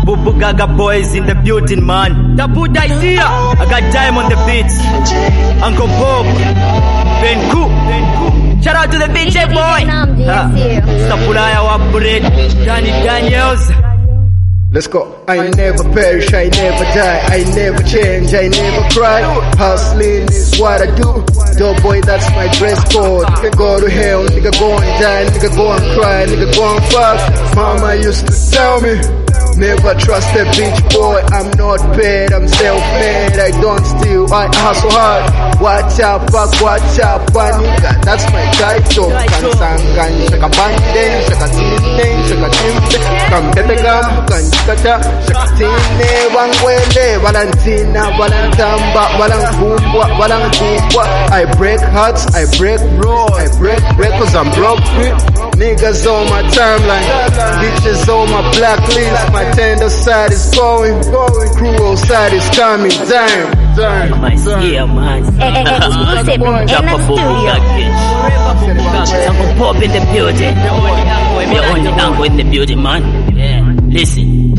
Bubu Gaga boys in the building, man. The Buddha is here. I got time on the beats. Uncle Bob, Ben Cook. Shout out to the BJ boy. Sapulaya wa bread. Danny Daniels. Let's go. I never perish, I never die, I never change, I never cry. Hustling is what I do. Dope boy, that's my dress code. Nigga go to hell, nigga go and die, nigga go and cry, nigga go and fast. Mama used to tell me, never trust a bitch boy. I'm not paid, I'm self-made. I don't steal, I hustle hard. Watch out, fuck, watch out, nigga. That's my title. Kansangan, shaka banden, shaka tine, shaka timpe. Kamtetega, kanchikata, shaka tine, wangwele, Valentina, Valentamba, Valankubwa, Valankubwa. I break hearts, I break bros, I break records, I'm broke free. Niggas on my timeline, bitches on my blacklist. My tender side is going, cruel side is coming. Damn. Yeah, man. Exclusive from Drop a Studio. Uncle Pop in the building. We're on the angle in the building, man. Yeah. Listen.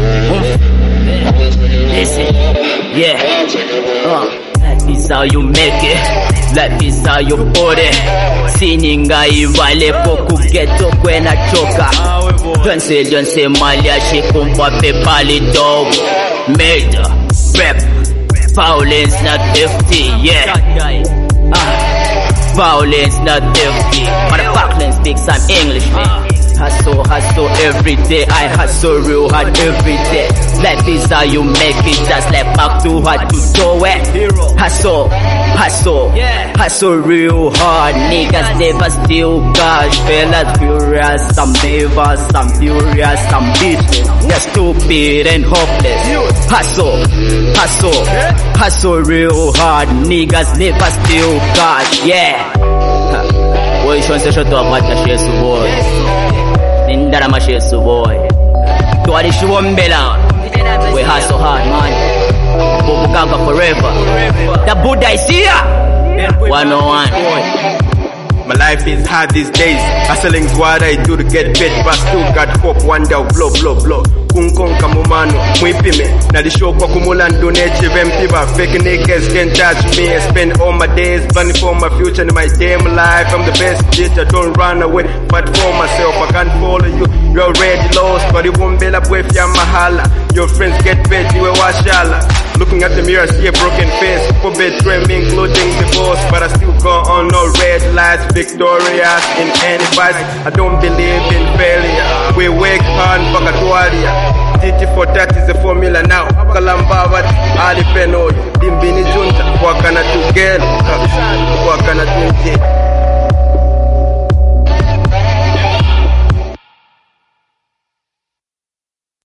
Listen. Yeah. Life is how you make it. Life is how you put it. Sininga ivale poku geto kwena choka. Don't say malia shikumpa pepali dog. Murder, rap, violence not 50, yeah. Violence not 50. Motherfucker speak some English, man. Hustle every day. I hustle real hard every day. Life is how you make it. Just like back to hard to do it. Hustle real hard. Niggas never steal cash. Fellas furious, some neighbors, some furious, some bitches. They're stupid and hopeless. Hustle real hard. Niggas never steal cash. Yeah. Boy, shon se shot up what the shit boy. Indara mashesu boy. Tuwali shuombela. We hustle hard, man. Bubu Gaga forever. The Buddha is here. 101. My life is hard these days. Hustling's what I do to get paid, but still got hope. One day blow. Kunkonka mumano, mwipime. Nalishoka kumulando neche vempiba. Fake niggas can't touch me. I spend all my days planning for my future and my damn life. I'm the best bitch, I don't run away. But for myself, I can't follow you. You're already lost, but it won't be up with ya mahala. Your friends get paid, you a washala. Looking at the mirror, see a broken face. For betray me, including divorce. But I still go on, no red lights. Victorious in any fight. I don't believe in failure. We work hard, Bakatualia. Titi for that is the formula now. Kalamba, Ali Peno, Dimbini Junta, Wakana together.